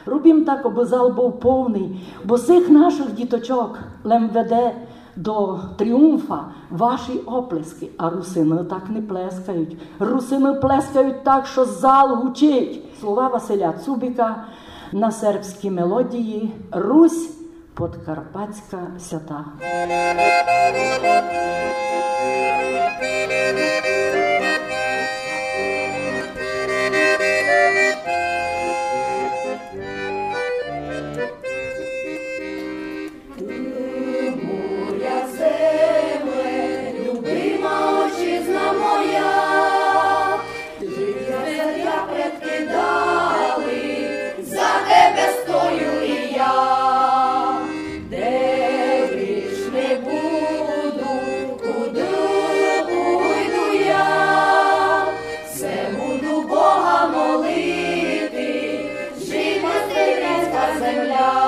Робім так, аби зал був повний, бо цих наших діточок лем веде до тріумфа ваші оплески. А русини так не плескають. Русини плескають так, що зал гучить. Слова Василя Цубіка на сербській мелодії «Русь подкарпатська свята». Земля.